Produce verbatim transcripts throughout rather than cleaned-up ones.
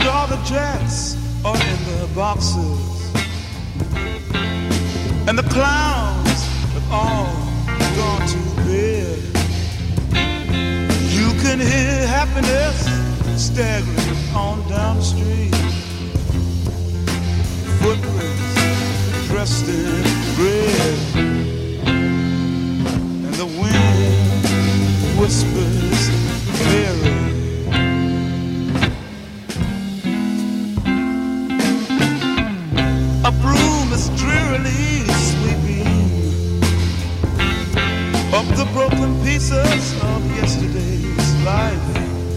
all the jets are in the boxes, and the clowns have all gone to bed. You can hear happiness staggering on down the street. Footprints dressed in red, and the wind whispers Mary. A broom is drearily sweeping up the broken pieces of yesterday's life.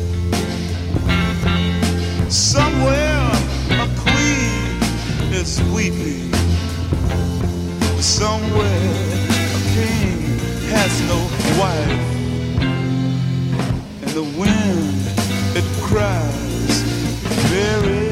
Somewhere a queen is weeping. Somewhere a king has no wife. And the wind, it cries, Mary.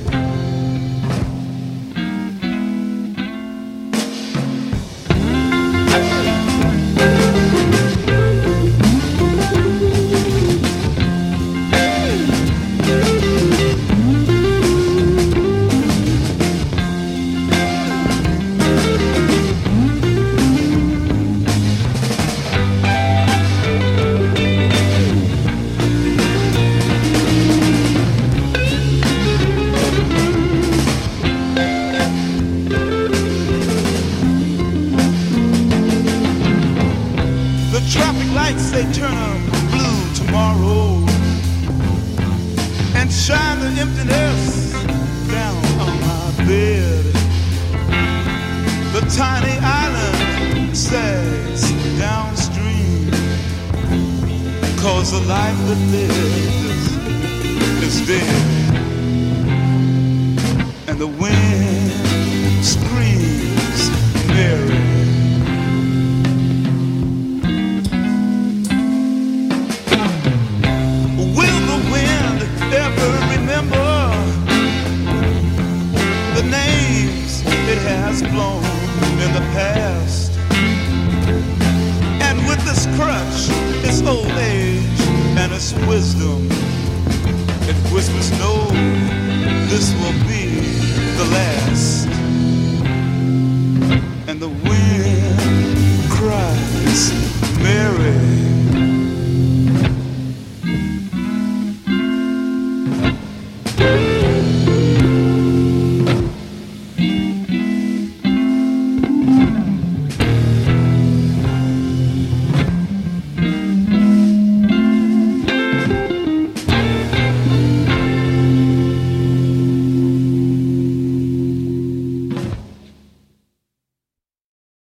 They turn up blue tomorrow and shine the emptiness down on my bed. The tiny island sags downstream, 'cause the life that lives is dead. And the wind screams Mary. Has blown in the past.